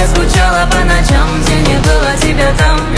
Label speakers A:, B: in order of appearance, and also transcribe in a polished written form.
A: скучала по ночам, где не было тебя там.